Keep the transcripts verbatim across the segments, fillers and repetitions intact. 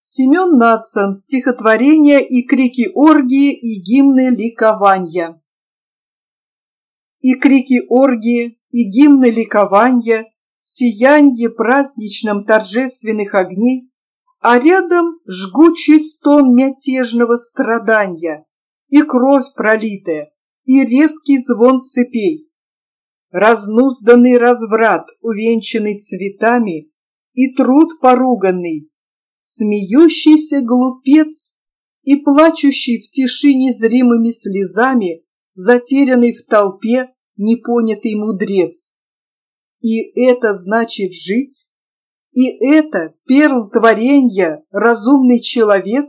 Семен Надсон. Стихотворения и крики оргии и гимны ликования. И крики оргии, и гимны ликования в сиянье праздничном торжественных огней, а рядом жгучий стон мятежного страдания, и кровь пролитая, и резкий звон цепей. Разнузданный разврат, увенчанный цветами, и труд поруганный, смеющийся глупец и плачущий в тиши незримыми слезами, затерянный в толпе непонятый мудрец. И это значит жить? И это перл творенья, разумный человек?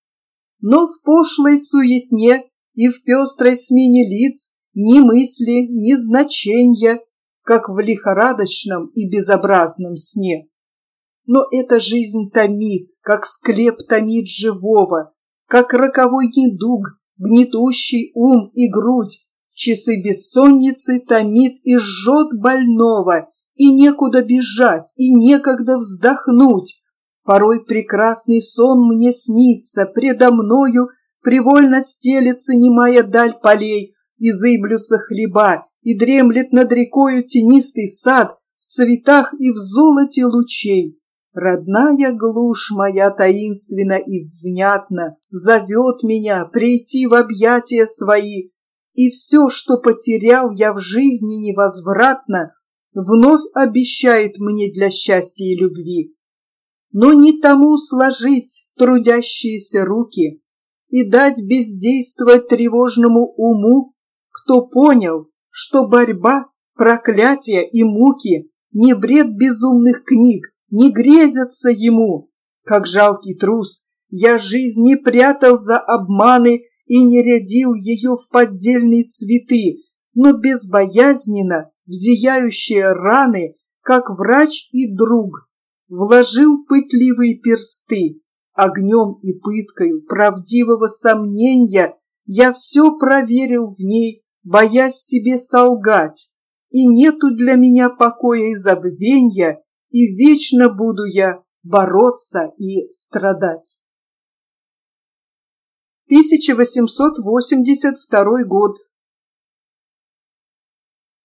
Но в пошлой суетне и в пестрой смене лиц ни мысли, ни значенья, как в лихорадочном и безобразном сне. Но эта жизнь томит, как склеп томит живого, как роковой недуг, гнетущий ум и грудь, в часы бессонницы томит и жжет больного, и некуда бежать, и некогда вздохнуть. Порой прекрасный сон мне снится, предо мною привольно стелется немая даль полей, и зыблются хлеба, и дремлет над рекою тенистый сад в цветах и в золоте лучей. Родная глушь моя таинственно и внятно зовет меня прийти в объятия свои, и все, что потерял я в жизни невозвратно, вновь обещает мне для счастья и любви. Но не тому сложить трудящиеся руки и дать бездействовать тревожному уму, кто понял, что борьба, проклятия и муки не бред безумных книг, не грезятся ему. Как жалкий трус, я жизнь не прятал за обманы и не рядил ее в поддельные цветы, но безбоязненно в зияющие раны, как врач и друг, вложил пытливые персты. Огнем и пыткою правдивого сомнения я все проверил в ней, боясь себе солгать, и нету для меня покоя и забвенья, и вечно буду я бороться и страдать. тысяча восемьсот восемьдесят второй год.